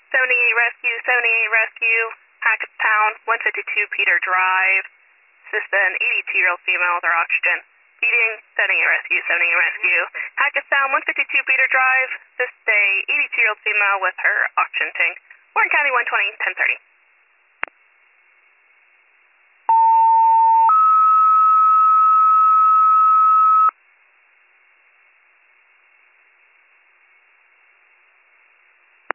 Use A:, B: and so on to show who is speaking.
A: 78 Rescue, 78 Rescue, Hackettstown, 152 Peter Drive. Assist an 82-year-old female with her oxygen. Feeding, 78 Rescue, 78 Rescue. Hackettstown, 152 Peter Drive. Assist a 82-year-old female with her oxygen tank. Warren County, 120, 1030.